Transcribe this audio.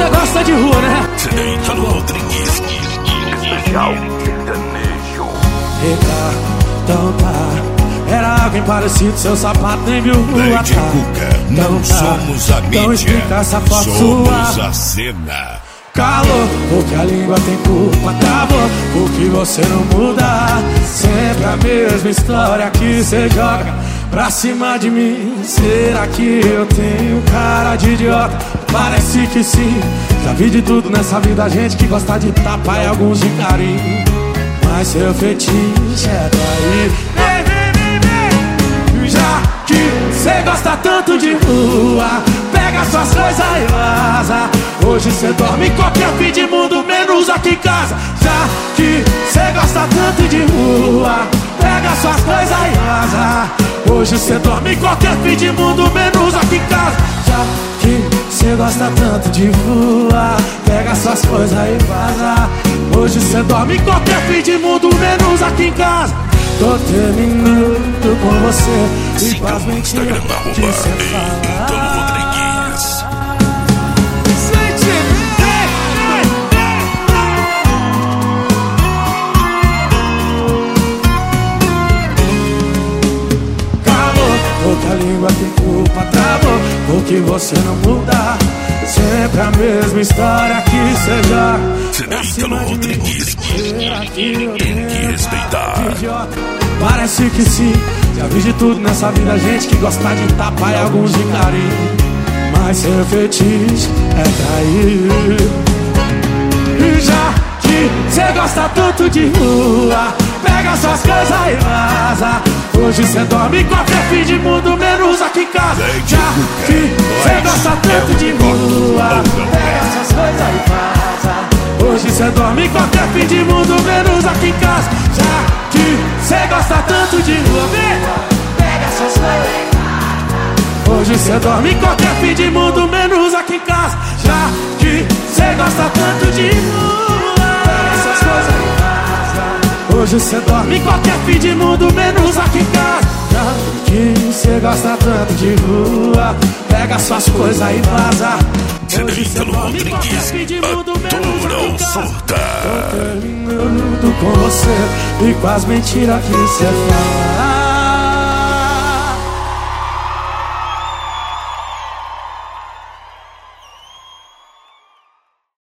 você gosta de rua, né? Ítalo Rodrigues, especial sertanejo. Eita, então tá. Era alguém parecido, seu sapato nem viu Lady Cuca, não somos a mídia, então explica essa foto somos sua. a cena. Calou, porque a língua tem culpa. Travou, porque você não muda. Sempre a mesma história que cê joga pra cima de mim. Será que eu tenho cara de idiota? Parece que sim. Já vi de tudo nessa vida, gente que gosta de tapa e alguns de carinho. Mas seu fetiche é trair. Já que cê gosta tanto de rua, pega suas coisas e vaza. Hoje cê dorme em qualquer fim de mundo, menos aqui em casa. Já que cê gosta tanto de rua, pega suas coisas e vaza. Hoje cê dorme em qualquer fim de mundo, menos aqui em casa. Já que cê gosta tanto de rua, pega suas coisas e vaza. Hoje cê dorme em qualquer fim de mundo, menos aqui em casa. Tô terminando com você e com as mentiras que cê fala. Ítalo Rodrigues. Calou, porque a língua tem culpa. Travou, porque você não muda. Sempre a mesma história que cê joga. Ítalo Rodrigues, tem que respeitar. Parece que sim. Já vi de tudo nessa vida, gente que gosta de tapa e alguns de carinho. Mas seu fetiche é trair. E já que cê gosta tanto de rua, pega suas coisas e vaza. Hoje cê dorme em qualquer fim de mundo, menos aqui em casa. Já que cê gosta tanto de rua, pega suas coisas e vaza. Hoje cê dorme em qualquer fim de mundo, menos aqui em casa. Já que cê gosta tanto de rua, pega suas coisas e vaza. Hoje cê dorme em qualquer fim de mundo, menos aqui em casa. Já que cê gosta tanto de rua, pega suas coisas e vaza. Hoje cê dorme em qualquer fim de mundo, menos aqui em casa. Já que cê gosta tanto de rua, pega suas coisas e vaza. Hoje cê Ítalo dorme em qualquer Rodrigues, fim de mundo, menos aqui atura em ou casa. surta. Tô terminando com você e com as mentiras que cê fala.